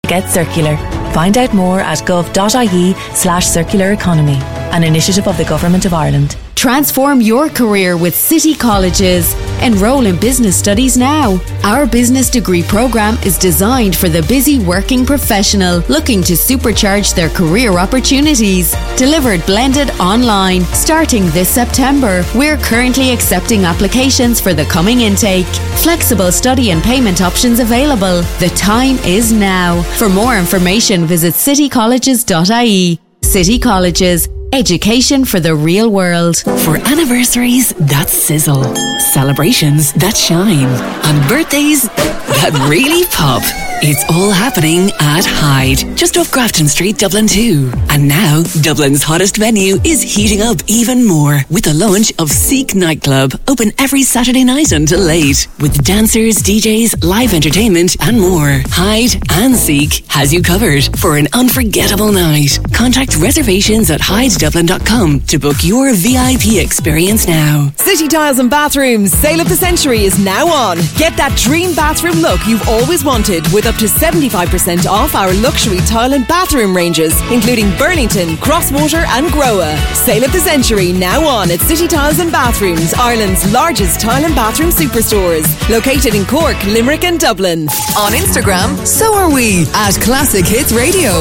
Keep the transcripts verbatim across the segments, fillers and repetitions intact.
Get Circular. Find out more at gov.ie slash circular economy, an initiative of the Government of Ireland. Transform your career with City Colleges. Enroll in business studies now. Our business degree program is designed for the busy working professional looking to supercharge their career opportunities. Delivered blended online. Starting this September, we're currently accepting applications for the coming intake. Flexible study and payment options available. The time is now. For more information, visit city colleges dot I E. City Colleges. Education for the real world. For anniversaries that sizzle, celebrations that shine, and birthdays that really pop. It's all happening at Hyde, just off Grafton Street, Dublin two. And now, Dublin's hottest venue is heating up even more with the launch of Seek Nightclub, open every Saturday night until late. With dancers, D Js, live entertainment and more. Hyde and Seek has you covered for an unforgettable night. Contact reservations at hyde dublin dot com to book your V I P experience now. City Tiles and Bathrooms, Sale of the Century is now on. Get that dream bathroom look you've always wanted with up to seventy-five percent off our luxury tile and bathroom ranges, including Burlington, Crosswater and Groa. Sale of the Century now on at City Tiles and Bathrooms, Ireland's largest tile and bathroom superstores, located in Cork, Limerick and Dublin. On Instagram, so are we, at Classic Hits Radio.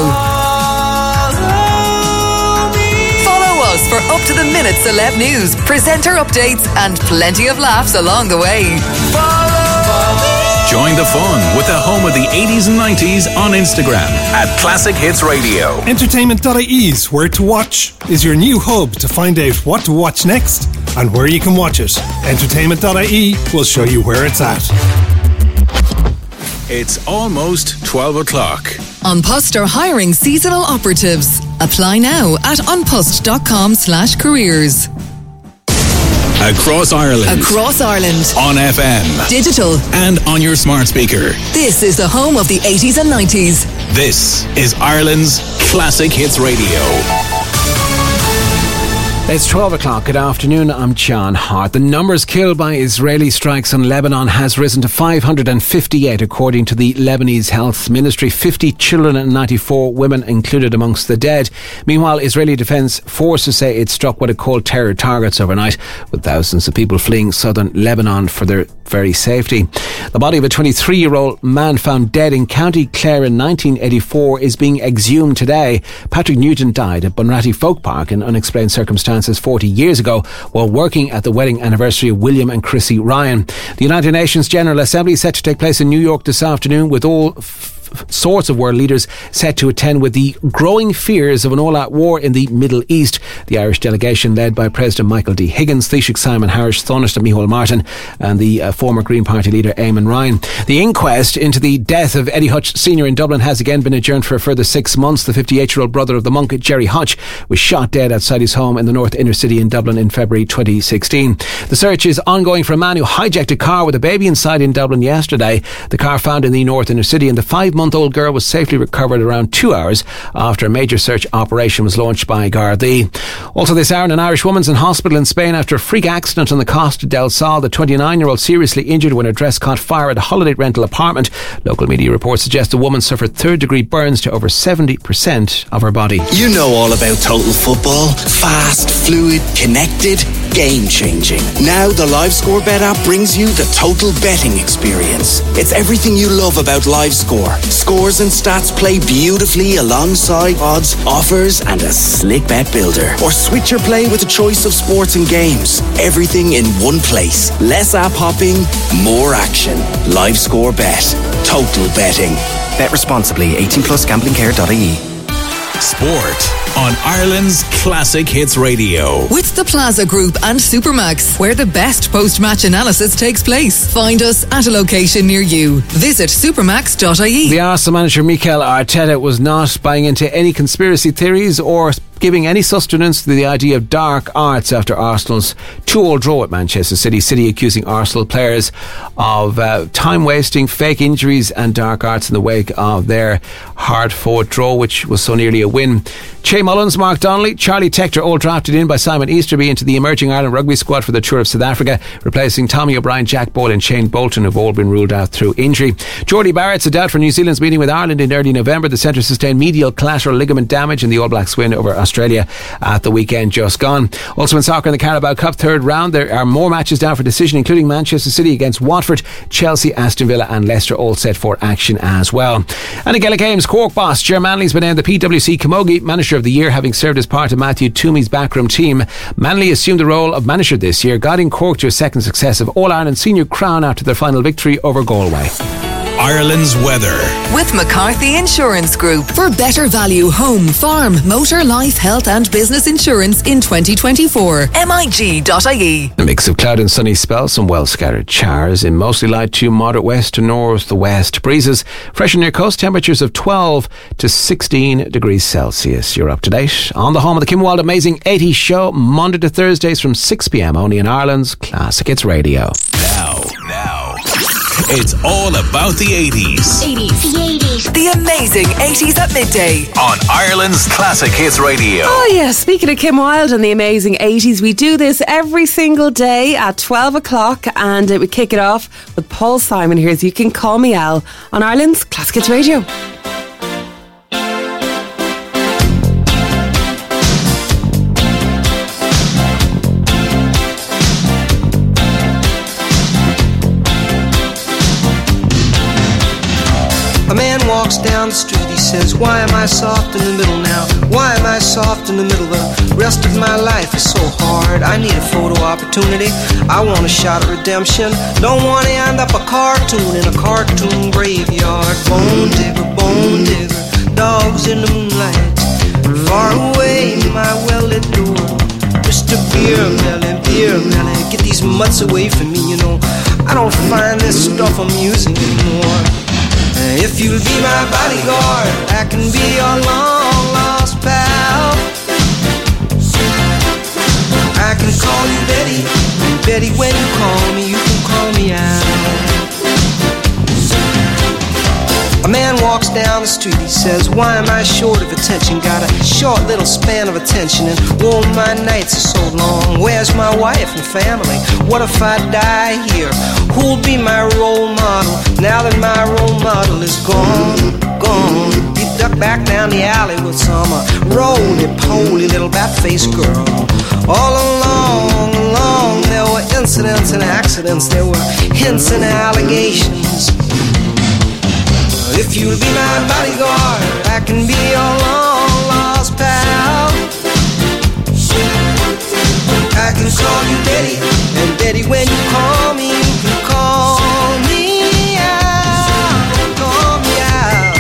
Follow us for up-to-the-minute celeb news, presenter updates and plenty of laughs along the way. Join the fun with the home of the eighties and nineties on Instagram at Classic Hits Radio. Entertainment dot I E's Where to Watch is your new hub to find out what to watch next and where you can watch it. Entertainment dot I E will show you where it's at. It's almost twelve o'clock. An Post are hiring seasonal operatives. Apply now at unpost.com slash careers. Across Ireland. Across Ireland. On F M. Digital. And on your smart speaker. This is the home of the eighties and nineties. This is Ireland's Classic Hits Radio. It's twelve o'clock. Good afternoon. I'm John Hart. The numbers killed by Israeli strikes on Lebanon has risen to five hundred fifty-eight, according to the Lebanese Health Ministry. fifty children and ninety-four women included amongst the dead. Meanwhile, Israeli Defence Forces say it struck what it called terror targets overnight, with thousands of people fleeing southern Lebanon for their very safety. The body of a twenty-three-year-old man found dead in County Clare in nineteen eighty-four is being exhumed today. Patrick Nugent died at Bunratty Folk Park in unexplained circumstances forty years ago while working at the wedding anniversary of William and Chrissy Ryan. The United Nations General Assembly is set to take place in New York this afternoon, with all f- sorts of world leaders set to attend, with the growing fears of an all-out war in the Middle East. The Irish delegation, led by President Michael D. Higgins, Taoiseach Simon Harris, Tánaiste Micheál Martin and the uh, former Green Party leader Eamon Ryan. The inquest into the death of Eddie Hutch Senior in Dublin has again been adjourned for a further six months. The fifty-eight-year-old brother of the monk, Jerry Hutch, was shot dead outside his home in the North Inner City in Dublin in February twenty sixteen. The search is ongoing for a man who hijacked a car with a baby inside in Dublin yesterday. The car found in the North Inner City, and the five-month-old girl was safely recovered around two hours after a major search operation was launched by Gardaí. Also this hour, an Irish woman's in hospital in Spain after a freak accident on the Costa del Sol. The twenty-nine-year-old seriously injured when her dress caught fire at a holiday rental apartment. Local media reports suggest the woman suffered third-degree burns to over seventy percent of her body. You know all about total football. Fast, fluid, connected, game-changing. Now the LiveScore Bet app brings you the total betting experience. It's everything you love about LiveScore. Scores and stats play beautifully alongside odds, offers and a slick bet builder. Or switch your play with a choice of sports and games. Everything in one place. Less app hopping, more action. LiveScore Bet. Total betting. Bet responsibly. eighteen plus gambling care dot I E. Sport on Ireland's Classic Hits Radio. With the Plaza Group and Supermax, where the best post-match analysis takes place. Find us at a location near you. Visit supermax dot I E. The Arsenal manager Mikel Arteta was not buying into any conspiracy theories or giving any sustenance to the idea of dark arts after Arsenal's two-all draw at Manchester City. City accusing Arsenal players of uh, time wasting, fake injuries and dark arts in the wake of their hard-fought draw, which was so nearly a win. Che Mullins, Mark Donnelly, Charlie Tector, all drafted in by Simon Easterby into the emerging Ireland rugby squad for the tour of South Africa, replacing Tommy O'Brien, Jack Boyle and Shane Bolton, have all been ruled out through injury. Geordie Barrett's a doubt for New Zealand's meeting with Ireland in early November. The centre sustained medial collateral ligament damage in the All Blacks win over Australia at the weekend just gone. Also in soccer in the Carabao Cup third round, there are more matches down for decision, including Manchester City against Watford, Chelsea, Aston Villa and Leicester all set for action as well. And in Gaelic Games, Cork boss Ger Manley's been named the P W C Camogie Manager of the Year, having served as part of Matthew Toomey's backroom team. Manley assumed the role of manager this year, guiding Cork to a second successive All-Ireland senior crown after their final victory over Galway. Ireland's weather. With McCarthy Insurance Group. For better value home, farm, motor, life, health and business insurance in twenty twenty-four. M I G dot I E. A mix of cloud and sunny spells, some well scattered showers in mostly light to moderate west to north west breezes. Fresh and near coast, temperatures of twelve to sixteen degrees Celsius. You're up to date on the home of the Kim Wilde Amazing eighties show, Monday to Thursdays from six p.m. only in Ireland's Classic Hits Radio. Now, now, it's all about the eighties. eighties. The eighties. The amazing eighties at midday. On Ireland's Classic Hits Radio. Oh yeah, speaking of Kim Wilde and the amazing eighties, we do this every single day at twelve o'clock, and we kick it off with Paul Simon. Here's You Can Call Me Al on Ireland's Classic Hits Radio. A man walks down the street, he says, why am I soft in the middle now? Why am I soft in the middle? The rest of my life is so hard. I need a photo opportunity. I want a shot at redemption. Don't want to end up a cartoon in a cartoon graveyard. Bone digger, bone digger, dogs in the moonlight. Far away, my well-lit door. Mister Beer Melly, Beer Melly, get these mutts away from me, you know. I don't find this stuff amusing anymore. If you'll be my bodyguard, I can be your long lost pal. I can call you Betty, Betty, when you call me, you can call me out. A man walks down the street, he says, why am I short of attention? Got a short little span of attention, and oh, my nights are so long. Where's my wife and family? What if I die here? Who'll be my role model now that my role model is gone, gone? He ducked back down the alley with some uh, roly-poly little bat-faced girl. All along, along, there were incidents and accidents, there were hints and allegations. If you'll be my bodyguard, I can be your long-lost pal. I can call you Betty, and Betty, when you call me, you can call me out, call me out.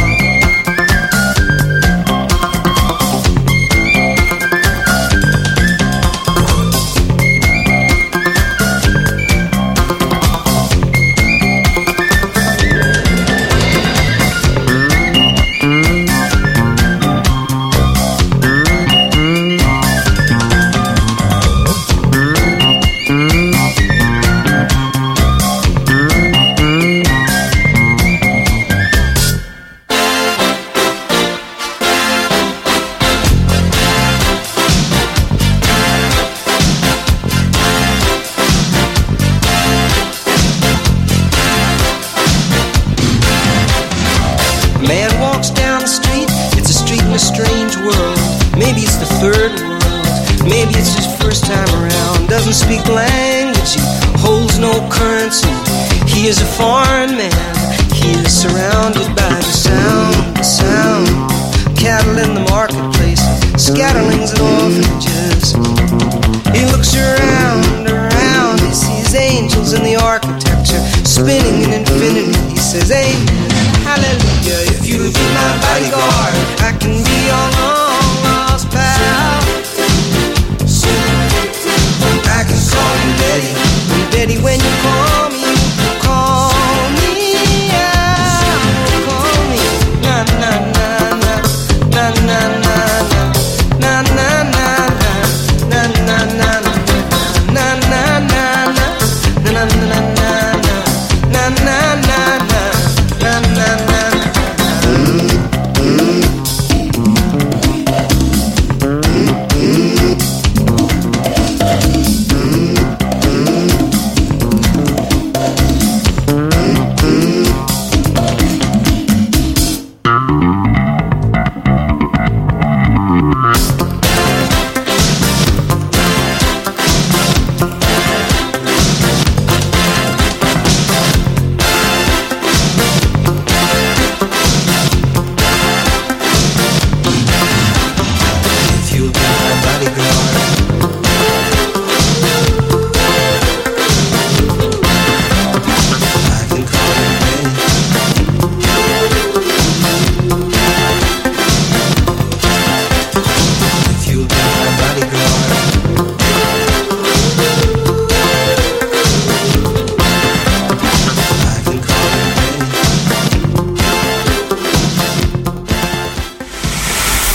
Speak language, he holds no currency. He is a foreign man. He is surrounded by the sound, the sound. Cattle in the marketplace, scatterlings and orphanages. He looks around, around. He sees angels in the architecture, spinning in infinity. He says, amen, hallelujah. If you'll be my bodyguard, I can be your long lost pal. I can call you Betty, and Betty, when you call me, you can call me out, call me, na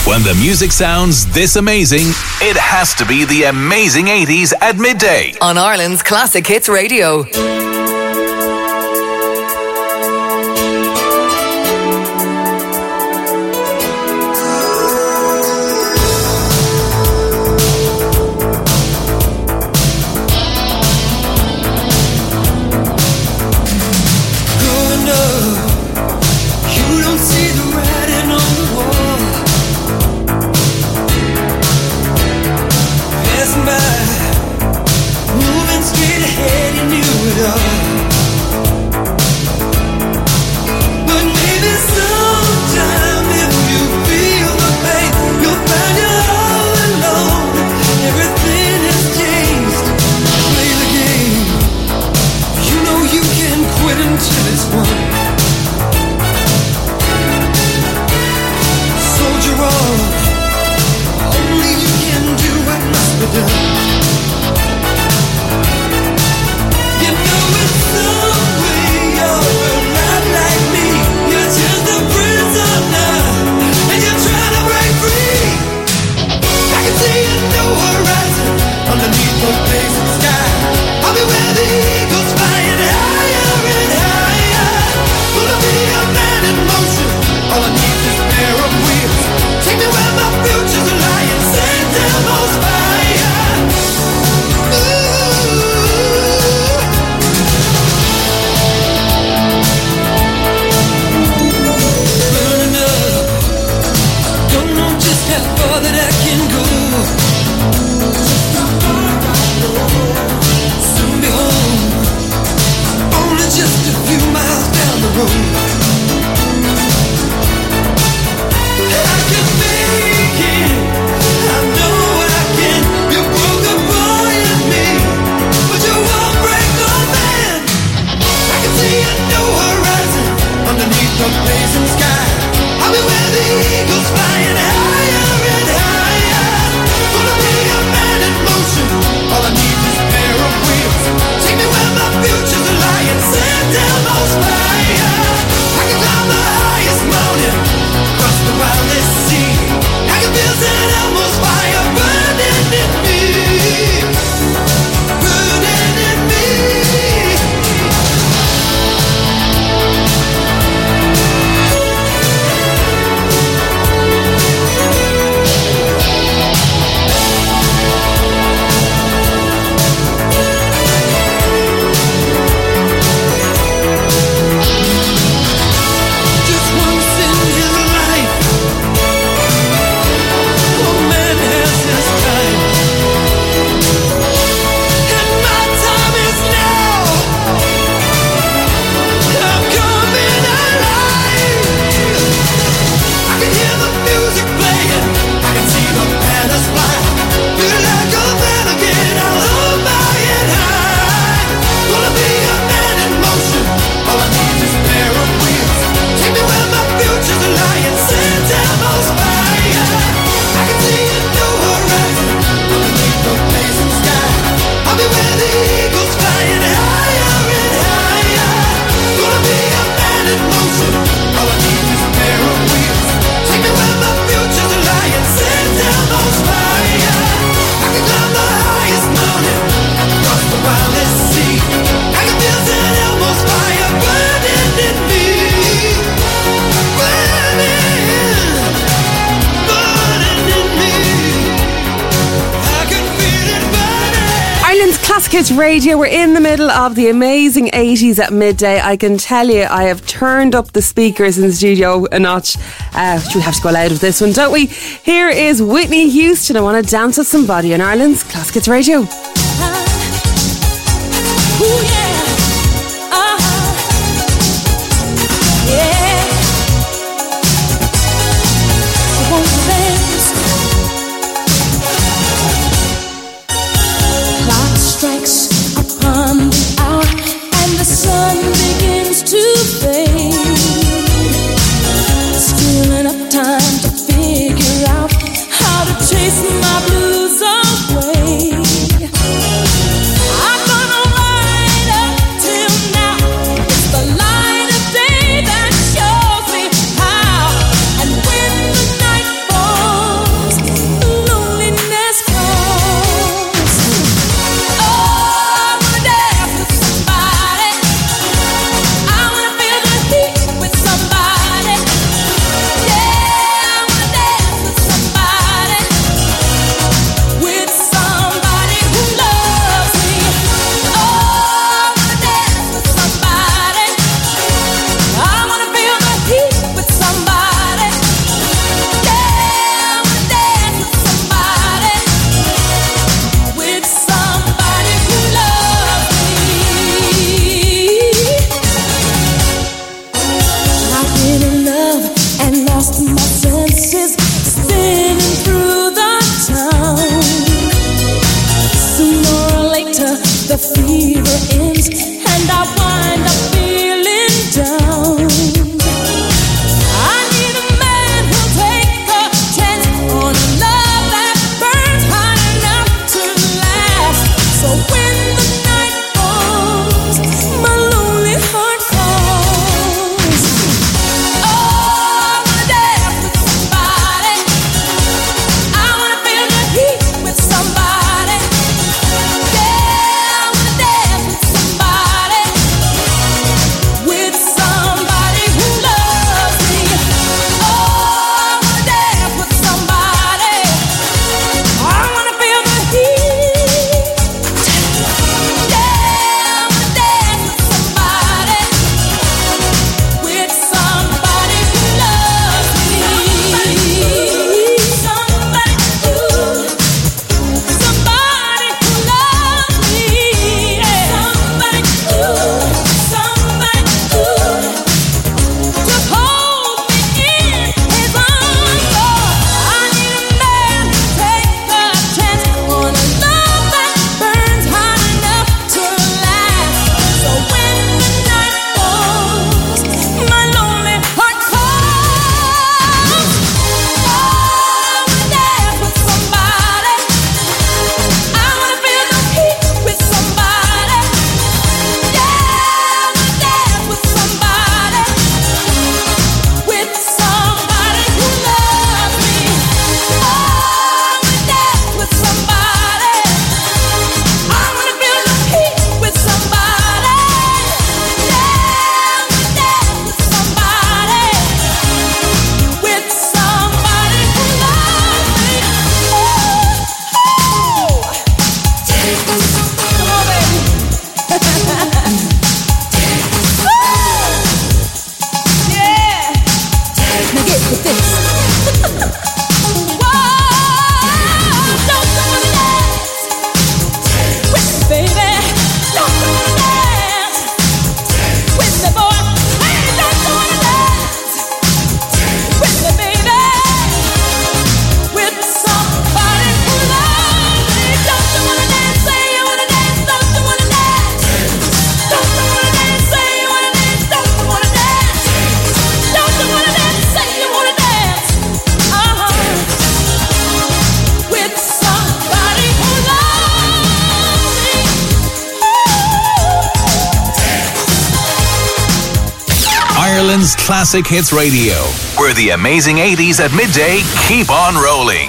When the music sounds this amazing, it has to be the amazing eighties at midday. On Ireland's Classic Hits Radio. Kids Radio. We're in the middle of the amazing eighties at midday. I can tell you, I have turned up the speakers in the studio a notch. Uh, we have to go loud with this one, don't we? Here is Whitney Houston. I want to dance with somebody on Ireland's Classic Hits Radio. Ooh, yeah. Uh-huh. Yeah. I won't dance. Clock strikes upon the hour and the sun begins to fade. Still enough time to figure out how to chase my blues away. I'm gonna ride Classic Hits Radio, where the amazing eighties at midday keep on rolling.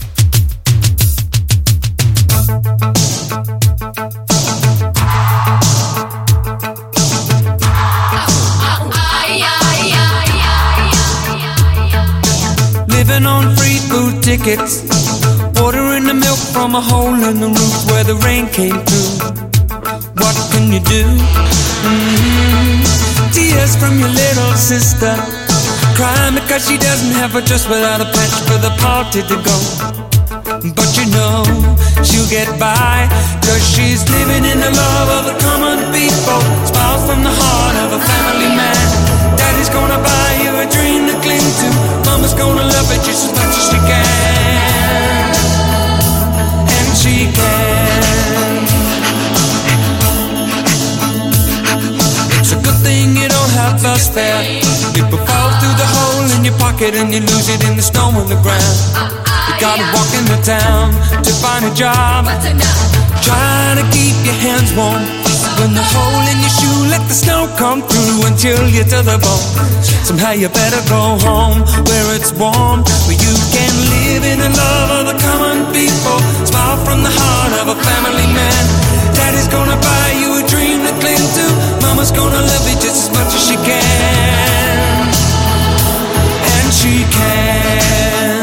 Living on free food tickets, watering the milk from a hole in the roof where the rain came through. What can you do? Mm-hmm. Tears from your little sister, crying because she doesn't have a dress without a patch for the party to go. But you know she'll get by, cause she's living in the love of the common people. Smiles from the heart of a family man. Daddy's gonna buy you a dream to cling to. Mama's gonna love it just as much as she can. And she can. It's a good thing you don't have bus fare. People fall through the hole in your pocket and you lose it in the snow on the ground. You gotta walk into town to find a job, trying to keep your hands warm. When the hole in your shoe, let the snow come through and chill you to the bone. Somehow you better go home where it's warm, where you can live in the love of the common people. Smile from the heart of a family man. Daddy's gonna buy you a dream to cling to. Mama's gonna love you just as much as she can. And she can.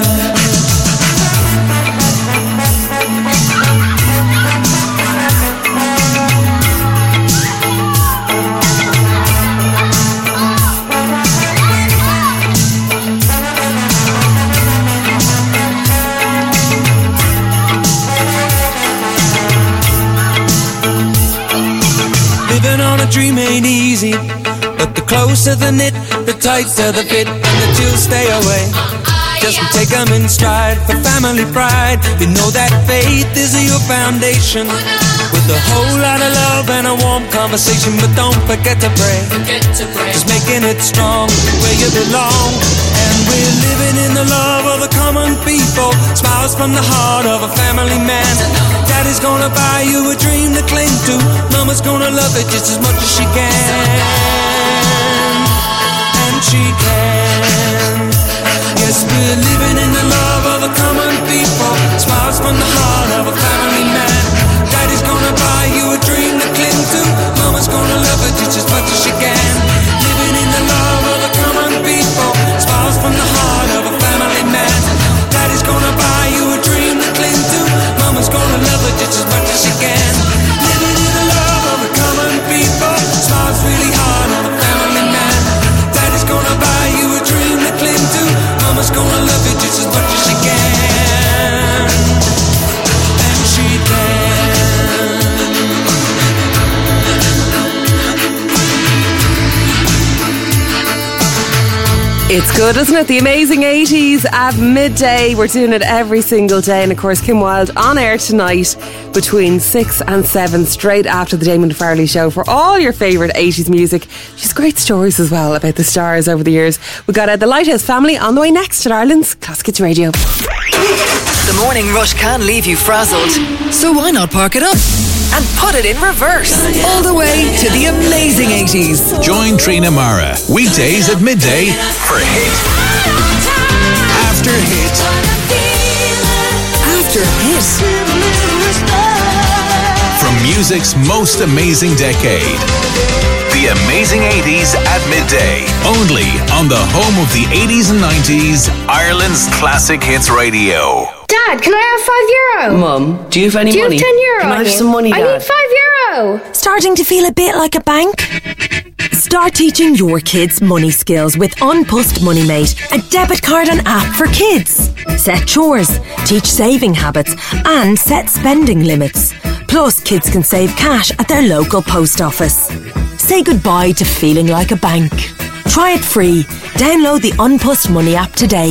Dream ain't easy, but the closer the knit, the tighter the fit, and the chills stay away. Just take them in stride for family pride. You know that faith is your foundation, with a whole lot of love and a warm conversation. But don't forget to pray, just making it strong where you belong. And we're living in the love of the common people. Smiles from the heart of a family man. Daddy's gonna buy you a dream to cling to. Mama's gonna love it just as much as she can. And she can. Yes, we're living in the love of the common people. Smiles from the heart of a family man. Daddy's gonna buy you a dream to cling to. Mama's gonna love it just as much as she can. Living in the love of the common people. Smiles from the heart of a family man. Daddy's gonna buy you a dream to cling to. Mama's gonna love it just as much as she can. Living in the love of the common people. Smiles really hard on a family man. Daddy's gonna buy you a dream to cling to. Mama's gonna love you just as much as she can. And she can. It's good, isn't it? The amazing eighties at midday. We're doing it every single day. And of course, Kim Wilde on air tonight between six and seven, straight after the Damon Farley show, for all your favourite eighties music. She's great stories as well about the stars over the years. We've got uh, the Lighthouse Family on the way next at Ireland's Classic Hits Radio. The morning rush can leave you frazzled, so why not park it up and put it in reverse all the way to the amazing eighties. Join Trina Mara weekdays at midday for hit after hit after hit from music's most amazing decade. The amazing eighties at midday, only on the home of the eighties and nineties, Ireland's Classic Hits Radio. Dad, can I have five euro? Mum, do you have any do you money? have ten euro? Can I have you? some money, Dad? I need five euro. Starting to feel a bit like a bank? Start teaching your kids money skills with Unpust MoneyMate, a debit card and app for kids. Set chores, teach saving habits, and set spending limits. Plus, kids can save cash at their local post office. Say goodbye to feeling like a bank. Try it free. Download the Unpust Money app today.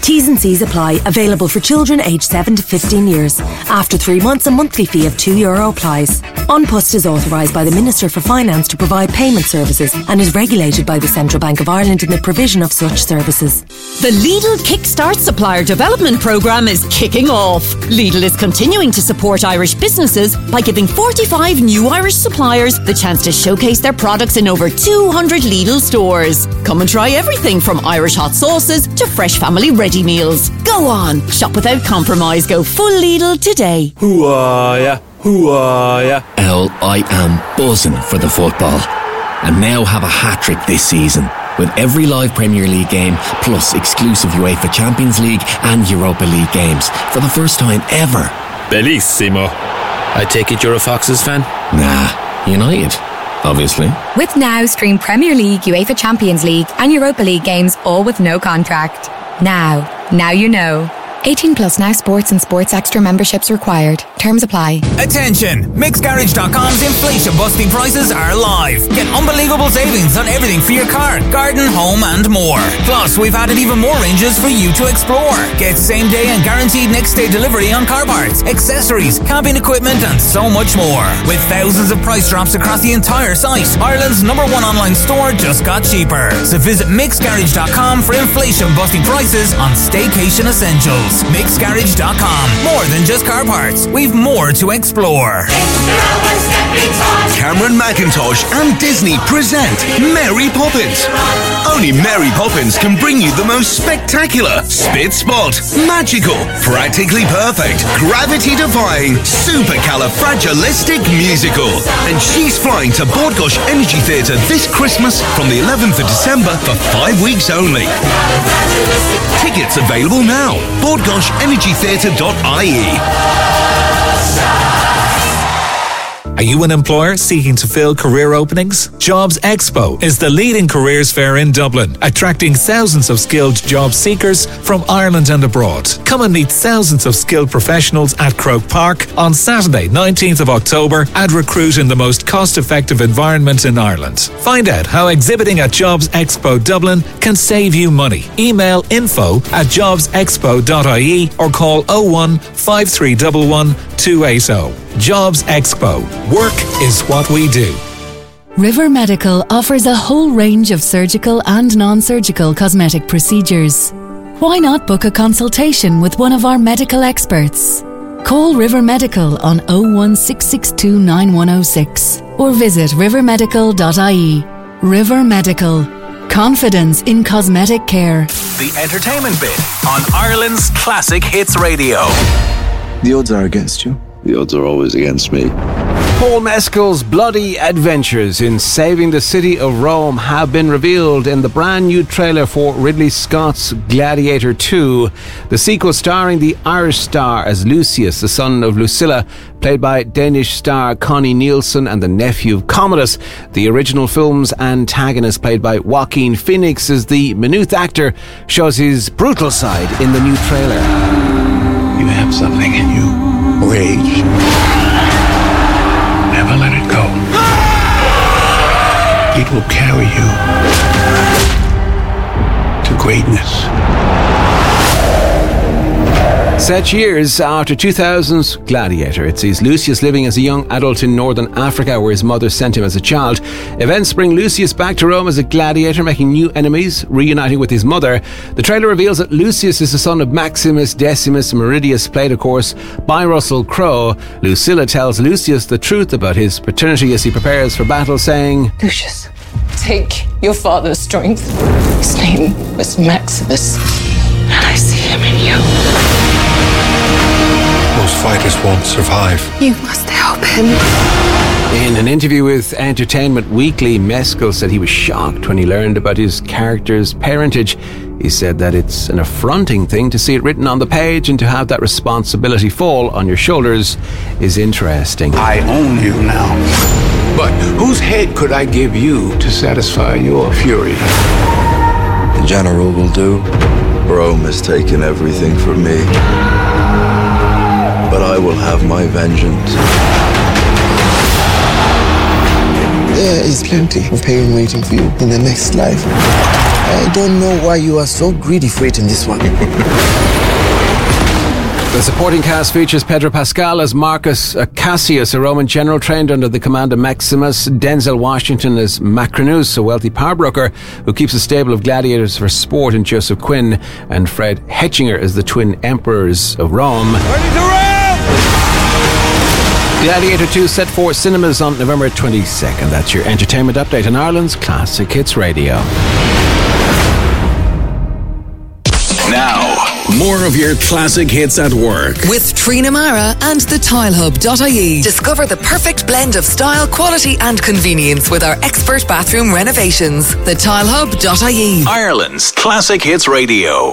T's and C's apply. Available for children aged seven to fifteen years. After three months, a monthly fee of two euro applies. An Post is authorised by the Minister for Finance to provide payment services and is regulated by the Central Bank of Ireland in the provision of such services. The Lidl Kickstart Supplier Development Programme is kicking off. Lidl is continuing to support Irish businesses by giving forty-five new Irish suppliers the chance to showcase their products in over two hundred Lidl stores. Come and try everything from Irish hot sauces to fresh family ready meals. Go on, shop without compromise. Go full Lidl today. Who are ya? Who are ya? L, I am buzzing for the football. And now have a hat-trick this season with every live Premier League game plus exclusive UEFA Champions League and Europa League games for the first time ever. Bellissimo. I take it you're a Foxes fan? Nah, United, obviously. With Now, stream Premier League, UEFA Champions League and Europa League games all with no contract. Now, now you know. eighteen plus Now Sports and Sports Extra memberships required. Terms apply. Attention! Mix Garage dot com's inflation busting prices are live. Get unbelievable savings on everything for your car, garden, home and more. Plus, we've added even more ranges for you to explore. Get same day and guaranteed next day delivery on car parts, accessories, camping equipment and so much more. With thousands of price drops across the entire site, Ireland's number one online store just got cheaper. So visit Mix Garage dot com for inflation busting prices on staycation essentials. Mix Garage dot com. More than just car parts. We've more to explore. Cameron McIntosh and Disney present Mary Poppins. Only Mary Poppins can bring you the most spectacular, spit spot, magical, practically perfect, gravity-defying, supercalifragilistic musical. And she's flying to Bord Gáis Energy Theatre this Christmas from the eleventh of December for five weeks only. Tickets available now. bord gáis energy theatre dot I E. Are you an employer seeking to fill career openings? Jobs Expo is the leading careers fair in Dublin, attracting thousands of skilled job seekers from Ireland and abroad. Come and meet thousands of skilled professionals at Croke Park on Saturday, nineteenth of October, and recruit in the most cost-effective environment in Ireland. Find out how exhibiting at Jobs Expo Dublin can save you money. Email info at jobs expo dot I E or call oh one, five three one one, two eight oh. Jobs Expo. Work is what we do. River Medical offers a whole range of surgical and non-surgical cosmetic procedures. Why not book a consultation with one of our medical experts? Call River Medical on oh one, six six two, nine one oh six or visit river medical dot I E. River Medical. Confidence in cosmetic care. The entertainment bit on Ireland's Classic Hits Radio. The odds are against you. The odds are always against me. Paul Mescal's bloody adventures in saving the city of Rome have been revealed in the brand new trailer for Ridley Scott's Gladiator two. The sequel starring the Irish star as Lucius, the son of Lucilla, played by Danish star Connie Nielsen, and the nephew of Commodus. The original film's antagonist, played by Joaquin Phoenix, as the Maynooth actor, shows his brutal side in the new trailer. You have something in you. Rage. Never let it go. It will carry you to greatness. Set years after two thousand's Gladiator, it sees Lucius living as a young adult in northern Africa, where his mother sent him as a child. Events bring Lucius back to Rome as a gladiator, making new enemies, reuniting with his mother. The trailer reveals that Lucius is the son of Maximus Decimus Meridius, played, of course, by Russell Crowe. Lucilla tells Lucius the truth about his paternity as he prepares for battle, saying, Lucius, take your father's strength. His name was Maximus, and I see him in you. Most fighters won't survive. You must help him. In an interview with Entertainment Weekly, Mescal said he was shocked when he learned about his character's parentage. He said that it's an affronting thing to see it written on the page, and to have that responsibility fall on your shoulders is interesting. I own you now. But whose head could I give you to satisfy your fury? The general will do. Rome has taken everything from me. But I will have my vengeance. There is plenty of pain waiting for you in the next life. I don't know why you are so greedy for it in this one. The supporting cast features Pedro Pascal as Marcus Cassius, a Roman general trained under the command of Maximus, Denzel Washington as Macrinus, a wealthy power broker who keeps a stable of gladiators for sport, and Joseph Quinn and Fred Hetchinger as the twin emperors of Rome. Gladiator two set for cinemas on November twenty-second. That's your entertainment update on Ireland's Classic Hits Radio. Now, more of your classic hits at work. With Trina Mara and the tile hub dot I E. Discover the perfect blend of style, quality and convenience with our expert bathroom renovations. the tile hub dot I E. Ireland's Classic Hits Radio.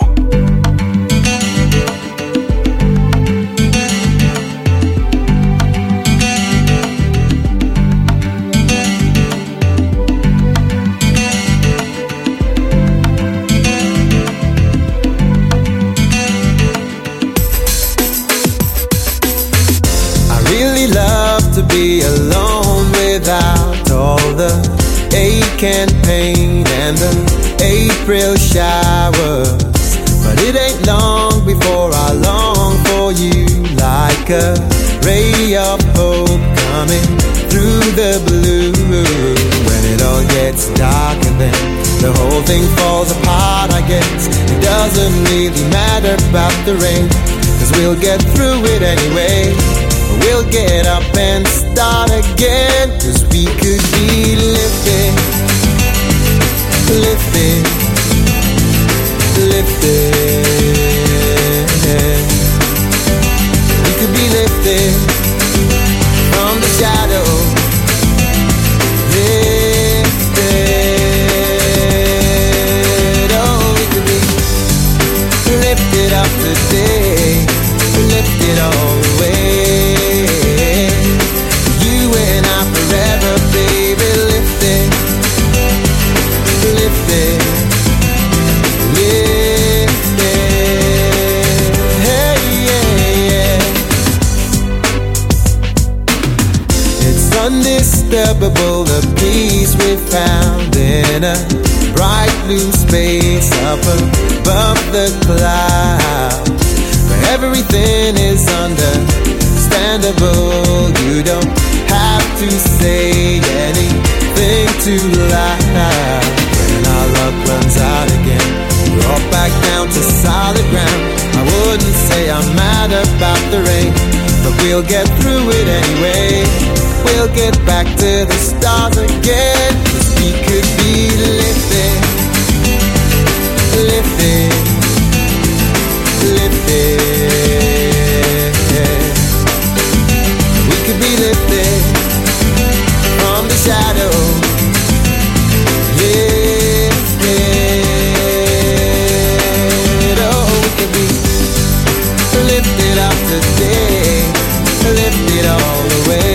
To be alone without all the ache and pain and the April showers. But it ain't long before I long for you, like a ray of hope coming through the blue. When it all gets dark and then the whole thing falls apart, I guess it doesn't really matter about the rain, 'cause we'll get through it anyway. We'll get up and start again, 'cause we could be lifted, lifted, lifted. We could be lifted from the shadow, lifted. Oh, we could be lifted up today, lifted all the way. Undisturbable, the peace we found in a bright blue space up above the clouds, where everything is understandable. You don't have to say anything too loud. When our luck runs out again, we're all back down to solid ground. I wouldn't say I'm mad about the rain, but we'll get through it anyway. We'll get back to the stars again, 'cause we could be lifted, lifted, lifted. We could be lifted from the shadow, lifted. Oh, we could be lifted up today, lifted all the way.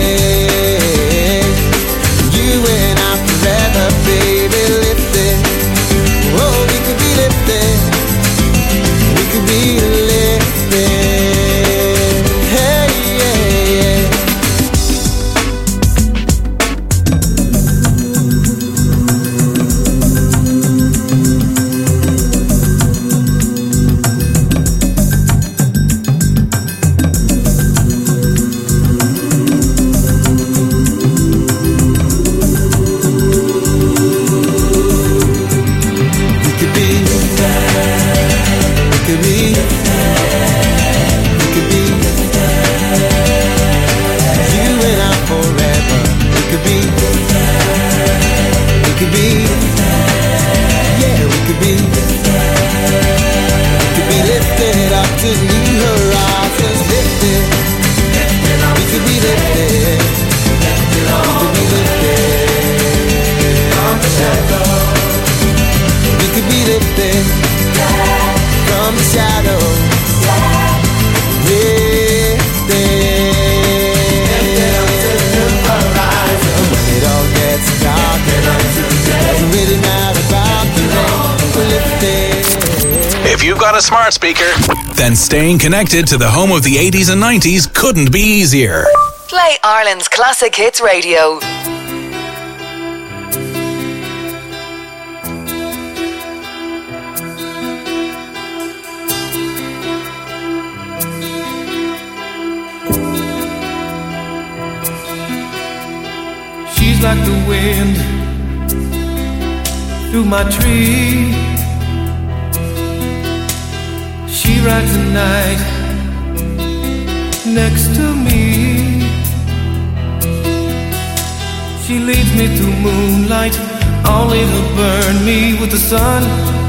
If you've got a smart speaker, then staying connected to the home of the eighties and nineties couldn't be easier. Play Ireland's Classic Hits Radio. like the wind through my tree. She rides the night next to me. She leads me through moonlight, only to burn me with the sun.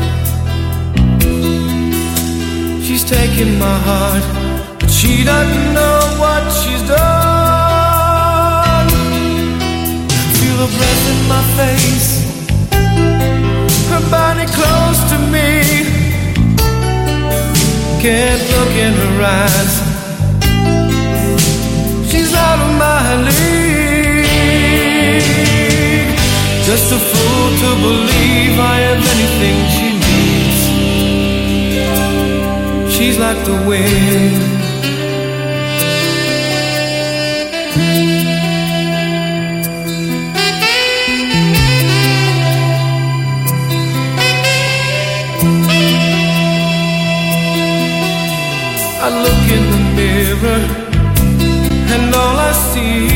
She's taking my heart, but she doesn't know what she's done. Feel her breath in my face, her body close to me. Can't look in her eyes, she's out of my league. Just a fool to believe I have anything she needs. She's like the wind. I look in the mirror and all I see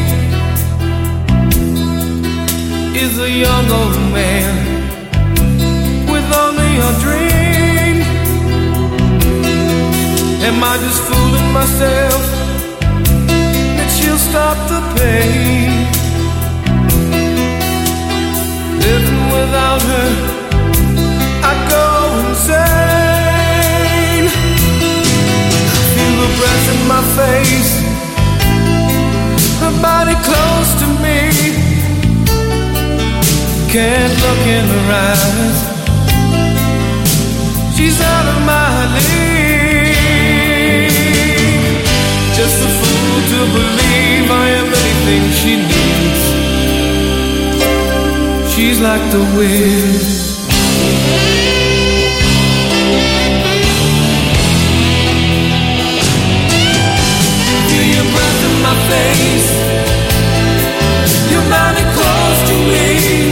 is a young old man with only a dream. Am I just fooling myself that she'll stop the pain? Living without her, I'd go insane. Feel the breath in my face, her body close to me. Can't look in her eyes, she's out of my league. Just a fool to believe I am anything she needs. She's like the wind. Feel your breath in my face, your body close to me.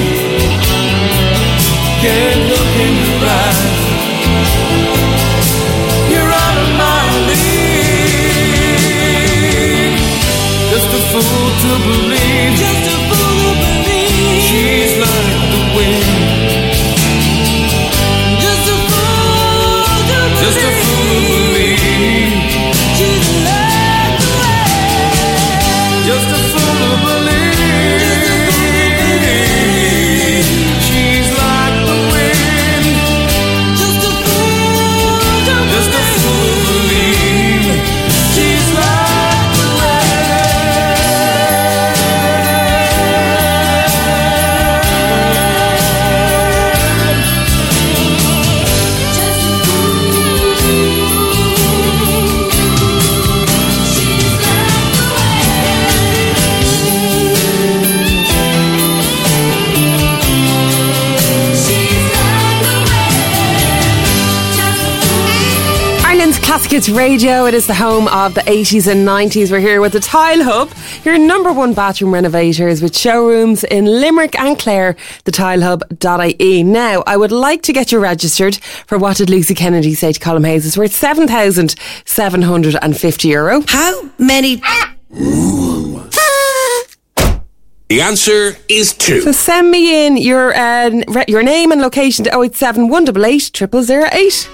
Can't look in your eyes, you're out of my league. Just a fool to believe, just a fool to believe she's like the wind. Just a fool to believe, just a fool to believe she's like the wind. Just a fool to believe she's like the wind. Just a fool to just a fool to believe she's like the Classic Hits Radio. It is the home of the eighties and nineties. We're here with the Tile Hub, your number one bathroom renovators with showrooms in Limerick and Clare, the tile hub dot I E. Now, I would like to get you registered for What Did Lucy Kennedy Say to Colm Hayes? It's worth seven thousand seven hundred fifty euro. How many... The answer is two. So send me in your uh, re- your name and location to oh eight seven, one eight eight, zero zero zero eight.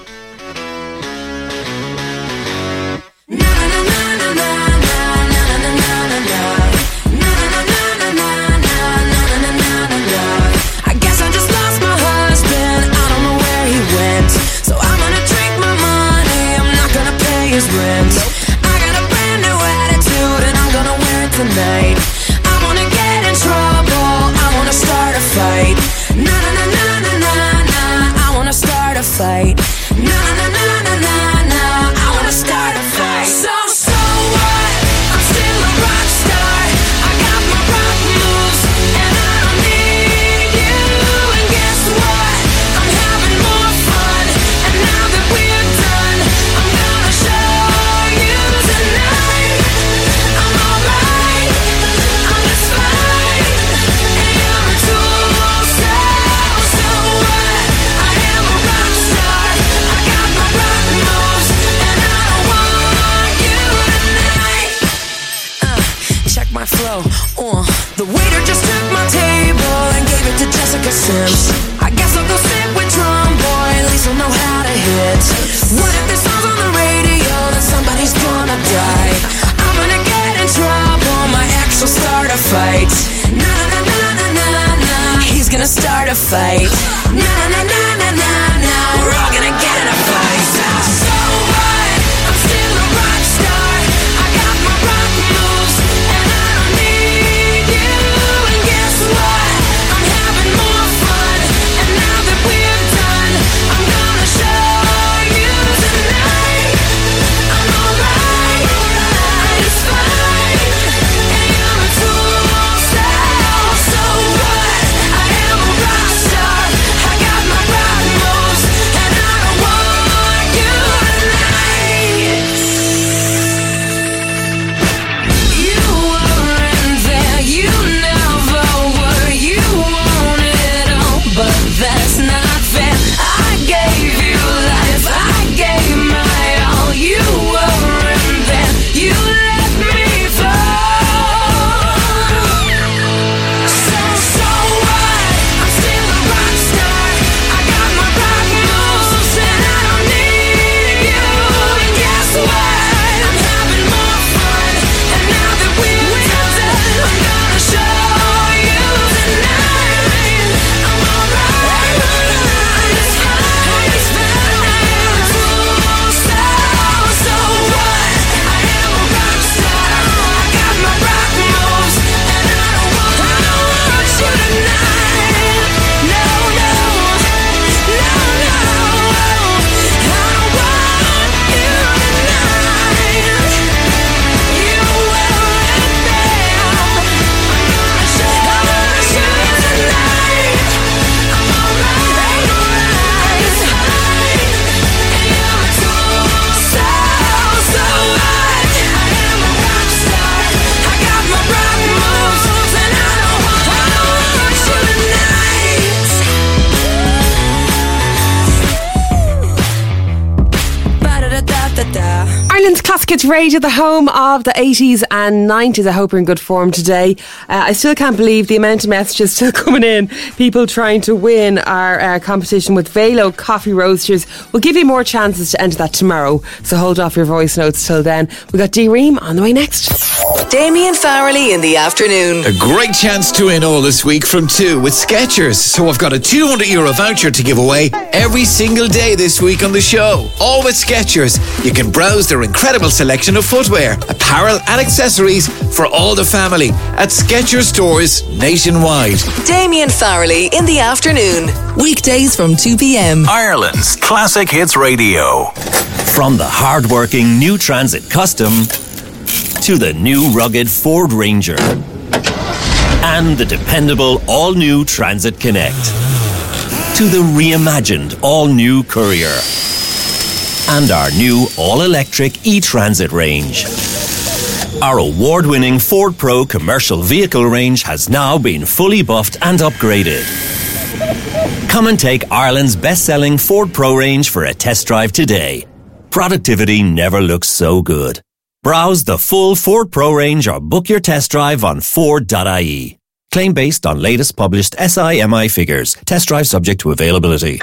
Rent. I got a brand new attitude and I'm gonna wear it tonight. I wanna get in trouble, I wanna start a fight. Na na na na na na na, I wanna start a fight. Na na na na na na, I wanna start a fight. So so what? I'm still a rock star. I got my rock moves and I don't need you. And guess what? I'm having more fun. And now that we're done, I'm gonna show my flow. Uh, the waiter just took my since. I guess I'll go sit with drum boy, at least I'll know how to hit. What if this song's on the radio, then somebody's gonna die. I'm gonna get in trouble, my ex will start a fight. Na na na na na na, he's gonna start a fight. Na na na na na na, we're all gonna get in a fight. So what? I'm still a rock star. I got my rock moves, and I don't need you. And guess what? I'm having more fun. And now that we're done, I'm gonna show you tonight. I'm alright, it's fine. And you're a tool, so, so what? I am a rock star. I got my rock moves, and I don't want you tonight. You weren't there, you never were. You want it all, but that's not fair. I gave you life, I gave my all. You weren't there, you let me fall. So, so what? I'm still a rock star. I got my rock moves, and I don't need you. And guess what? I'm having more fun. And now that we're done, I'm gonna show you tonight. I'm alright, it's fine, it's fine. So, so what? I am a rock star. I got my rock moves, and I don't want, I don't want you tonight. No, no, no, no. I don't want you tonight. You weren't there. I'm gonna show you tonight. I'm alright, it's fine. And you're a tool, so, so what? I am a rock star. I got my rock moves, and I don't want, I don't want you tonight. Ba-da-da-da-da-da. Ireland's Classic Hits Radio, the home of the eighties and nineties. I hope you're in good form today. Uh, I still can't believe the amount of messages still coming in. People trying to win our uh, competition with Velo Coffee Roasters. We'll give you more chances to enter that tomorrow, so hold off your voice notes till then. We got D Ream on the way next. Damien Farrelly in the afternoon. A great chance to win all this week from two with Skechers. So I've got a two hundred euro voucher to give away every single day this week on the show. All with Skechers. You can browse their incredible selection of footwear, apparel and accessories for all the family at Skechers stores nationwide. Damien Farrelly in the afternoon. Weekdays from two p.m. Ireland's Classic Hits Radio. From the hard-working New Transit Custom to the new rugged Ford Ranger and the dependable all-new Transit Connect to the reimagined all-new Courier and our new all-electric e-Transit range. Our award-winning Ford Pro commercial vehicle range has now been fully buffed and upgraded. Come and take Ireland's best-selling Ford Pro range for a test drive today. Productivity never looks so good. Browse the full Ford Pro range or book your test drive on Ford dot I E. Claim based on latest published S I M I figures. Test drive subject to availability.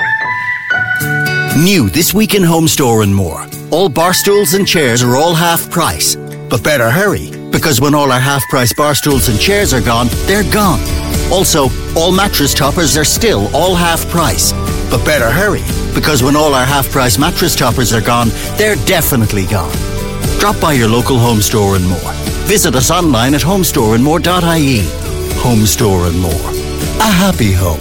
New this week in Home Store and More. All bar stools and chairs are all half price. But better hurry, because when all our half price bar stools and chairs are gone, they're gone. Also, all mattress toppers are still all half price. But better hurry, because when all our half price mattress toppers are gone, they're definitely gone. Drop by your local Home Store and More. Visit us online at home store and more dot I E. Home Store and More. A happy home.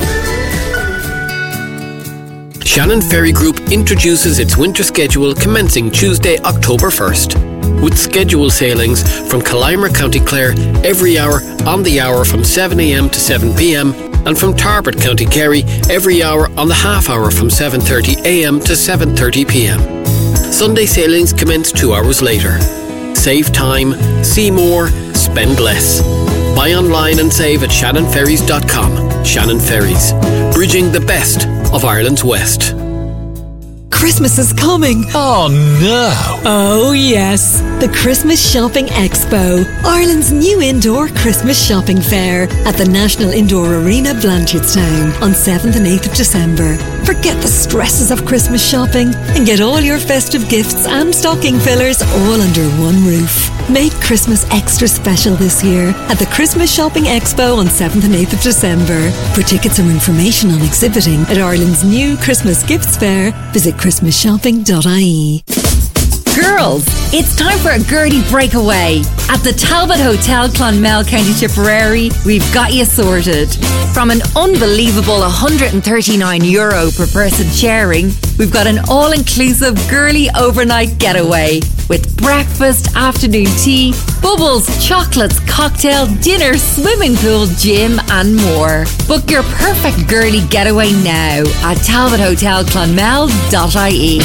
Shannon Ferry Group introduces its winter schedule commencing Tuesday, October first. With schedule sailings from Kilimer, County Clare every hour on the hour from seven a.m. to seven p.m. and from Tarbert, County Kerry every hour on the half hour from seven thirty a.m. to seven thirty p.m. Sunday sailings commence two hours later. Save time, see more, spend less. Buy online and save at shannon ferries dot com. Shannon Ferries, bridging the best of Ireland's West. Christmas is coming. Oh no. Oh yes, the Christmas Shopping Expo, Ireland's new indoor Christmas shopping fair at the National Indoor Arena, Blanchardstown on seventh and eighth of December. Forget the stresses of Christmas shopping and get all your festive gifts and stocking fillers all under one roof. Make Christmas extra special this year at the Christmas Shopping Expo on seventh and eighth of December. For tickets or information on exhibiting at Ireland's new Christmas Gifts Fair, visit christmas shopping dot I E. Girls, it's time for a Gertie breakaway. At the Talbot Hotel, Clonmel, County Tipperary, we've got you sorted. From an unbelievable one hundred thirty-nine euro per person sharing, we've got an all-inclusive girly overnight getaway with breakfast, afternoon tea, bubbles, chocolates, cocktail, dinner, swimming pool, gym and more. Book your perfect girly getaway now at talbot hotel clonmel dot I E.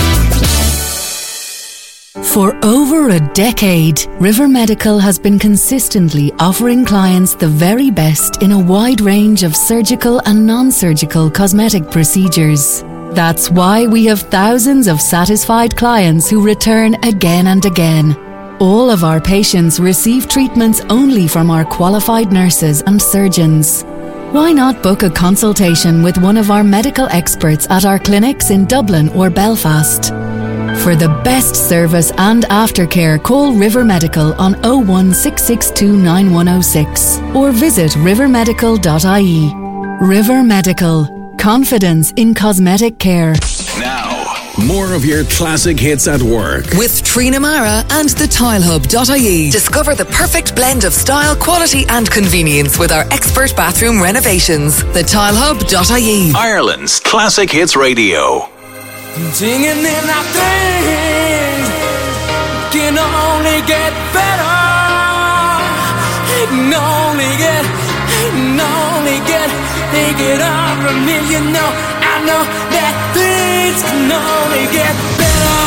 For over a decade, River Medical has been consistently offering clients the very best in a wide range of surgical and non-surgical cosmetic procedures. That's why we have thousands of satisfied clients who return again and again. All of our patients receive treatments only from our qualified nurses and surgeons. Why not book a consultation with one of our medical experts at our clinics in Dublin or Belfast? For the best service and aftercare, call River Medical on oh one six six two nine one oh six or visit river medical dot I E. River Medical. Confidence in cosmetic care. Now, more of your classic hits at work. With Trina Mara and the tile hub dot I E. Discover the perfect blend of style, quality and convenience with our expert bathroom renovations. the tile hub dot I E. Ireland's Classic Hits Radio. Singing in our things can only get better. It can only get, it can only get, take it all from me. You know, I know that things can only get better.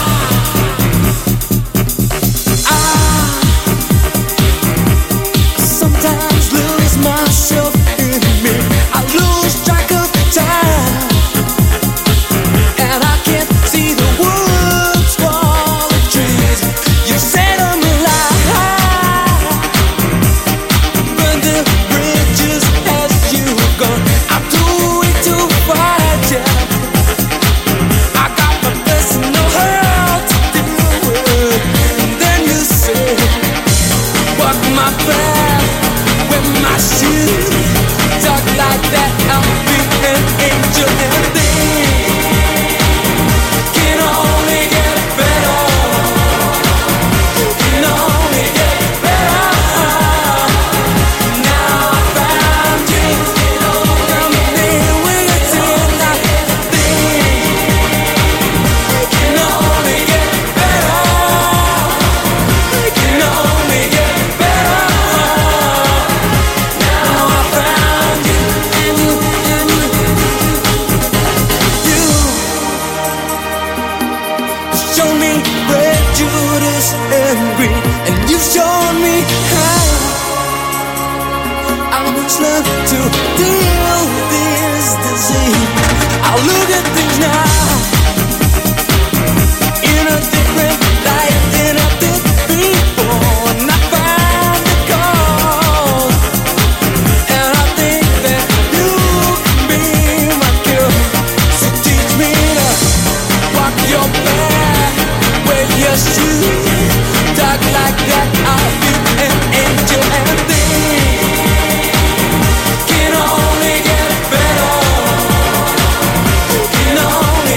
I sometimes lose myself in me. I lose track of time. Can only get better. Can only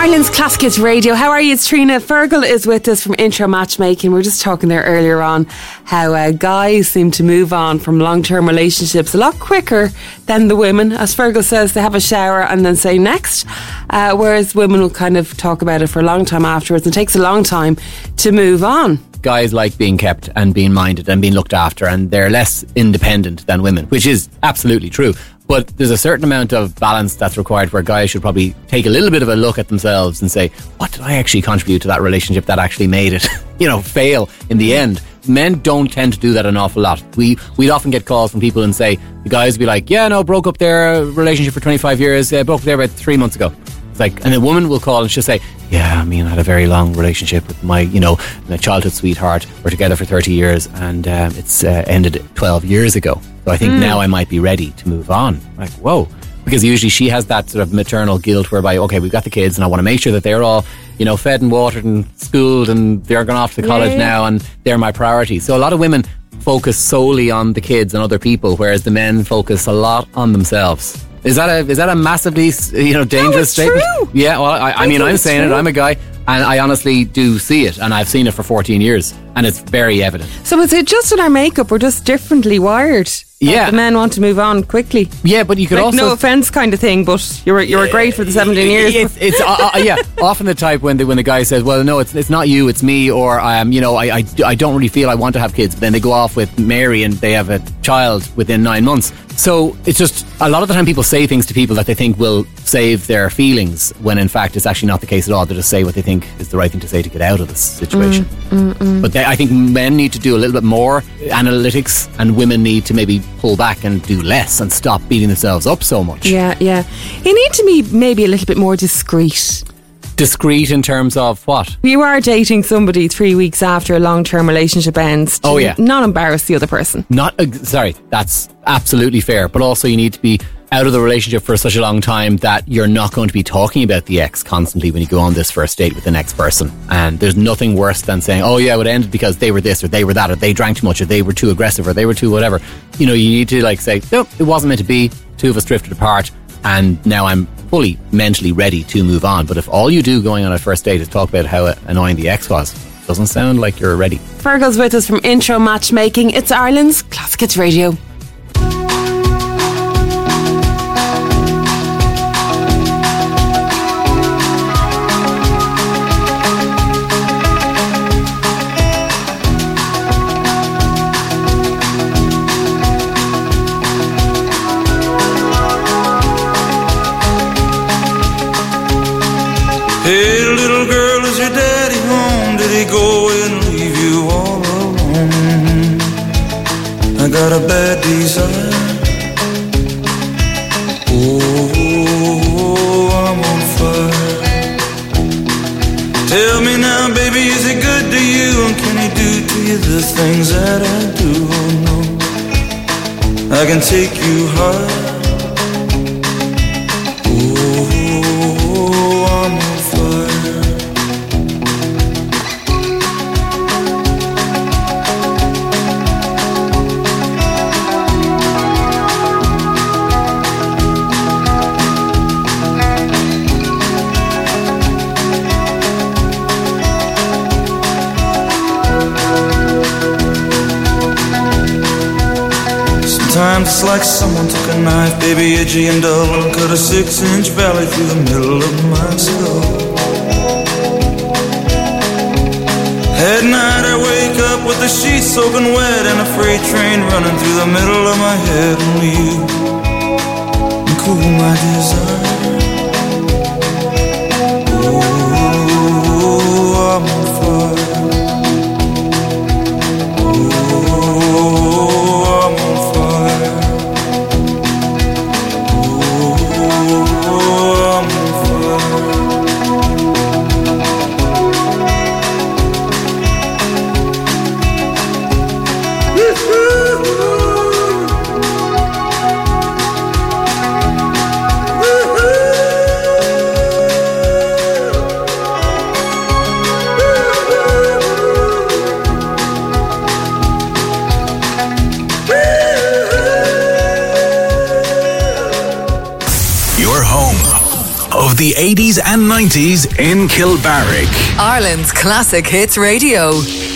Ireland's Classic Hits Radio. How are you? It's Trina. Fergal is with us from Intro Matchmaking. We were just talking there earlier on how uh, guys seem to move on from long-term relationships a lot quicker than the women. As Fergal says, they have a shower and then say next, uh, whereas women will kind of talk about it for a long time afterwards. It takes a long time to move on. Guys like being kept and being minded and being looked after, and they're less independent than women, which is absolutely true. But there's a certain amount of balance that's required where guys should probably take a little bit of a look at themselves and say, what did I actually contribute to that relationship that actually made it, you know, fail in the end? Men don't tend to do that an awful lot. We, we'd often get calls from people and say, the guys would be like, yeah, no, broke up their relationship for twenty-five years, uh, broke up there about three months ago. It's like, and a woman will call and she'll say, yeah, I mean, I had a very long relationship with my, you know, my childhood sweetheart. We're together for thirty years and um, it's uh, ended twelve years ago. So I think mm. now I might be ready to move on. Like, whoa. Because usually she has that sort of maternal guilt whereby, okay, we've got the kids and I want to make sure that they're all, you know, fed and watered and schooled and they're going off to college yeah. now and they're my priority. So a lot of women focus solely on the kids and other people, whereas the men focus a lot on themselves. Is that a is that a massively, you know, dangerous no, it's statement? True. Yeah, well, I, I, I mean, I'm saying true. it. I'm a guy, and I honestly do see it, and I've seen it for fourteen years, and it's very evident. So is it just in our makeup? We're just differently wired. Yeah, the men want to move on quickly. Yeah, but you could like, also no offense kind of thing, but you were you were great for the seventeen years. It's, it's uh, uh, yeah, often the type when the when the guy says, well, no, it's it's not you, it's me, or um, you know, I, I I don't really feel I want to have kids, but then they go off with Mary and they have a child within nine months. So it's just a lot of the time people say things to people that they think will save their feelings, when in fact it's actually not the case at all. They just say what they think is the right thing to say to get out of this situation. Mm, mm, mm. But they, I think men need to do a little bit more analytics, and women need to maybe pull back and do less and stop beating themselves up so much. Yeah, yeah. You need to be maybe a little bit more discreet. Discreet in terms of what? You are dating somebody three weeks after a long-term relationship ends. Oh yeah. Not embarrass the other person. Not, uh, sorry, that's absolutely fair. But also you need to be out of the relationship for such a long time that you're not going to be talking about the ex constantly when you go on this first date with the next person. And there's nothing worse than saying, oh yeah, it ended because they were this or they were that or they drank too much or they were too aggressive or they were too whatever. You know, you need to like say, no, it wasn't meant to be. Two of us drifted apart and now I'm fully mentally ready to move on. But if all you do going on a first date is talk about how annoying the ex was, doesn't sound like you're ready. Fergal's with us from Intro Matchmaking. It's Ireland's Classic Hits Radio. Hey, little girl, is your daddy home? Did he go and leave you all alone? I got a bad desire. Oh, I'm on fire. Tell me now, baby, is he good to you? And can he do to you the things that I do? Oh no, I can take you high. Sometimes it's like someone took a knife, baby, edgy and dull, and cut a six-inch valley through the middle of my skull. At night I wake up with the sheets soaking wet and a freight train running through the middle of my head. Only you can cool my desire. Oh, I'm on fire. of the eighties and nineties in Kilbarrack. Ireland's Classic Hits Radio.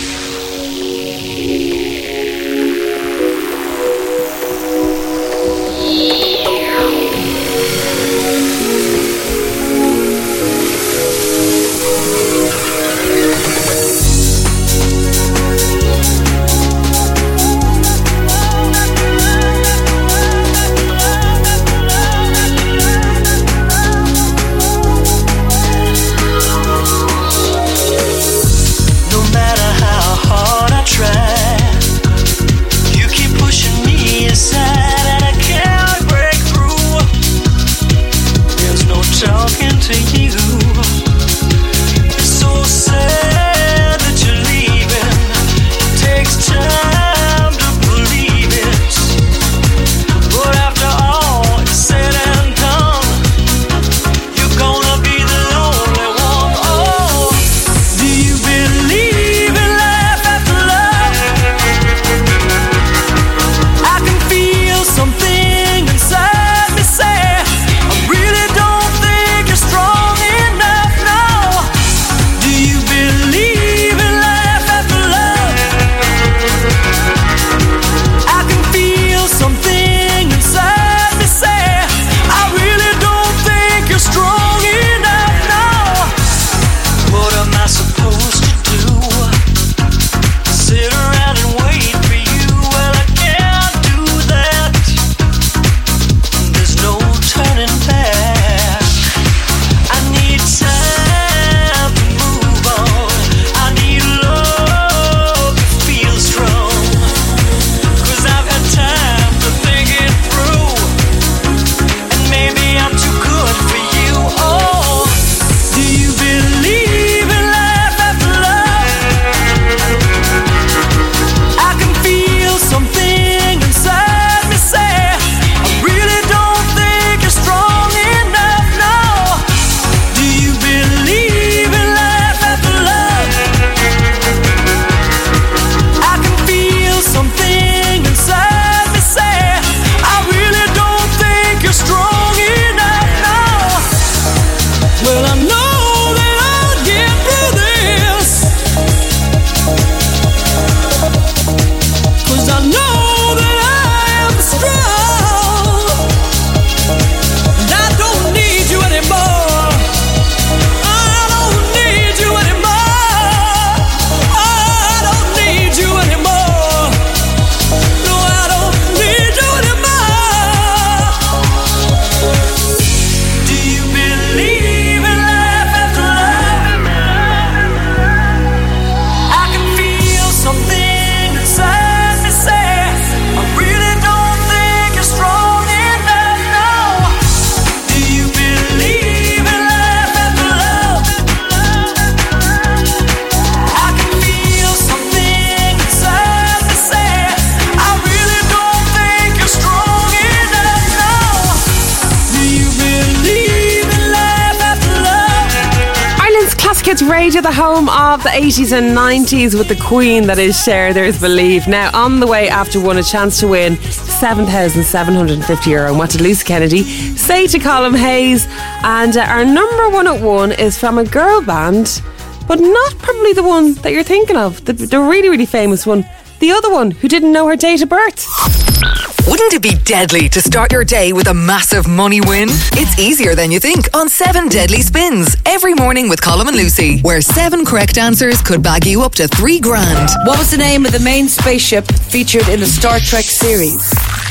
Radio, the home of the eighties and nineties with the queen that is Cher, there's Believe. Now, on the way after one, a chance to win seven thousand seven hundred fifty euro. And what did Lucy Kennedy say to Colm Hayes? And uh, our number one at one is from a girl band, but not probably the one that you're thinking of. The, the really, really famous one. The other one who didn't know her date of birth. Wouldn't it be deadly to start your day with a massive money win? It's easier than you think on seven Deadly Spins every morning with Colm and Lucy, where seven correct answers could bag you up to three grand. What was the name of the main spaceship featured in the Star Trek series?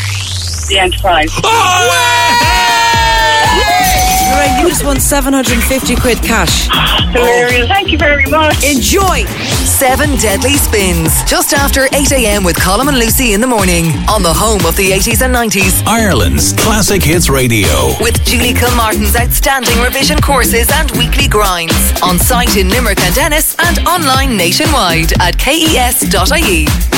The Enterprise. Oh! Lorraine, you just won seven hundred fifty quid cash. Hilarious. Thank you very much. Enjoy. Seven Deadly Spins, just after eight a.m. with Colm and Lucy in the morning, on the home of the eighties and nineties. Ireland's Classic Hits Radio. With Julie Kilmartin's outstanding revision courses and weekly grinds. On site in Limerick and Ennis and online nationwide at K E S dot I E.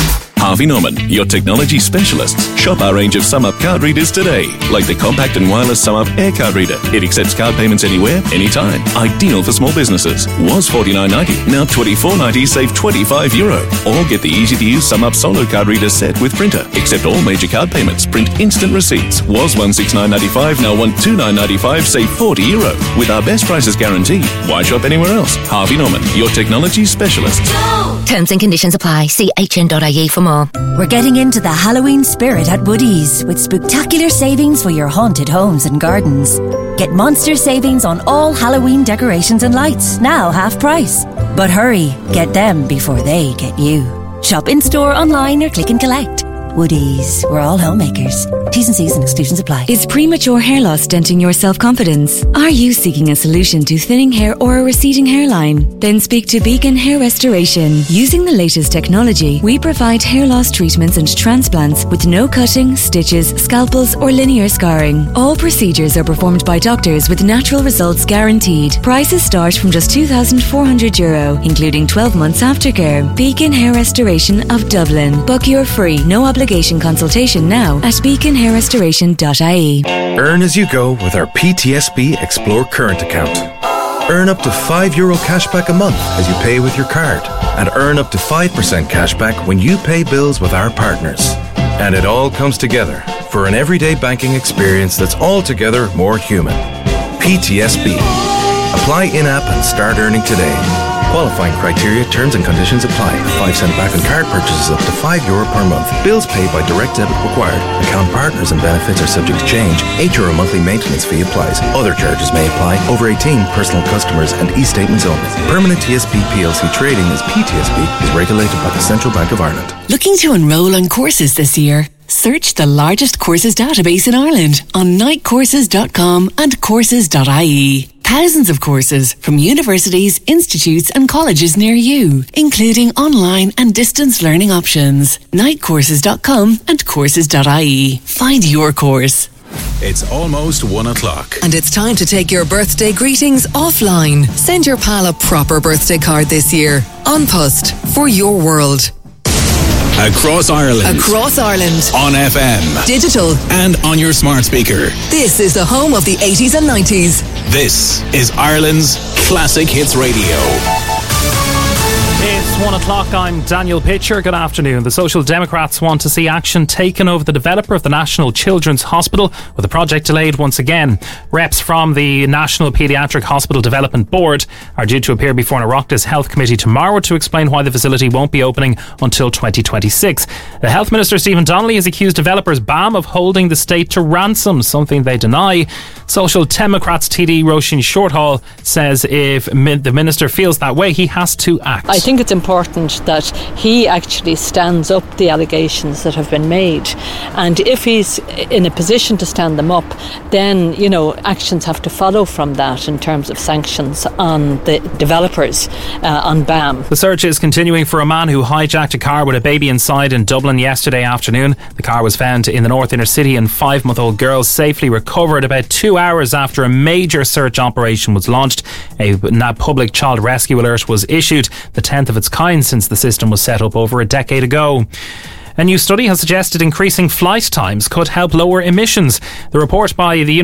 Harvey Norman, your technology specialists. Shop our range of SumUp card readers today, like the compact and wireless SumUp Air card reader. It accepts card payments anywhere, anytime. Ideal for small businesses. Was forty-nine ninety, now twenty-four ninety, save twenty-five euro. Or get the easy-to-use SumUp Solo card reader set with printer. Accept all major card payments. Print instant receipts. Was one sixty-nine ninety-five, now one twenty-nine ninety-five, save forty euro. With our best prices guaranteed. Why shop anywhere else? Harvey Norman, your technology specialist. Terms and conditions apply. See h n dot i e for more. We're getting into the Halloween spirit at Woodies with spectacular savings for your haunted homes and gardens. Get monster savings on all Halloween decorations and lights, now half price. But hurry, get them before they get you. Shop in store, online or click and collect. Woodies, we're all homemakers. T's and C's and exclusions apply. Is premature hair loss denting your self-confidence? Are you seeking a solution to thinning hair or a receding hairline? Then speak to Beacon Hair Restoration. Using the latest technology, we provide hair loss treatments and transplants with no cutting, stitches, scalpels or linear scarring. All procedures are performed by doctors with natural results guaranteed. Prices start from just two thousand four hundred euro, including twelve months aftercare. Beacon Hair Restoration of Dublin. Book your free, no obligation consultation now at beacon hair restoration dot i e. Earn as you go with our P T S B Explore Current account. Earn up to five euro cashback a month as you pay with your card, and earn up to five percent cashback when you pay bills with our partners. And it all comes together for an everyday banking experience that's altogether more human. P T S B. Apply in-app and start earning today. Qualifying criteria, terms and conditions apply. five cent back on card purchases up to five euro per month. Bills paid by direct debit required. Account partners and benefits are subject to change. eight euro monthly maintenance fee applies. Other charges may apply. Over eighteen, personal customers and e-statements only. Permanent T S B P L C trading as P T S B is regulated by the Central Bank of Ireland. Looking to enrol on courses this year? Search the largest courses database in Ireland on night courses dot com and courses dot i e. Thousands of courses from universities, institutes and colleges near you, including online and distance learning options. night courses dot com and courses dot i e. Find your course. It's almost one o'clock. And it's time to take your birthday greetings offline. Send your pal a proper birthday card this year. On Post, for your world. Across Ireland. Across Ireland. On F M. Digital. And on your smart speaker. This is the home of the eighties and nineties. This is Ireland's Classic Hits Radio. It's one o'clock. I'm Daniel Pitcher. Good afternoon. The Social Democrats want to see action taken over the developer of the National Children's Hospital, with the project delayed once again. Reps from the National Paediatric Hospital Development Board are due to appear before an Oireachtas Health Committee tomorrow to explain why the facility won't be opening until twenty twenty-six. The Health Minister, Stephen Donnelly, has accused developers B A M of holding the state to ransom, something they deny. Social Democrats T D Roisin Shortall says if the Minister feels that way, he has to act. I think it's important that he actually stands up the allegations that have been made, and if he's in a position to stand them up, then, you know, actions have to follow from that in terms of sanctions on the developers, uh, on B A M. The search is continuing for a man who hijacked a car with a baby inside in Dublin yesterday afternoon. The car was found in the north inner city and five-month-old girl safely recovered about two hours after a major search operation was launched. A public child rescue alert was issued, the tenth of its kind since the system was set up over a decade ago. A new study has suggested increasing flight times could help lower emissions. The report by the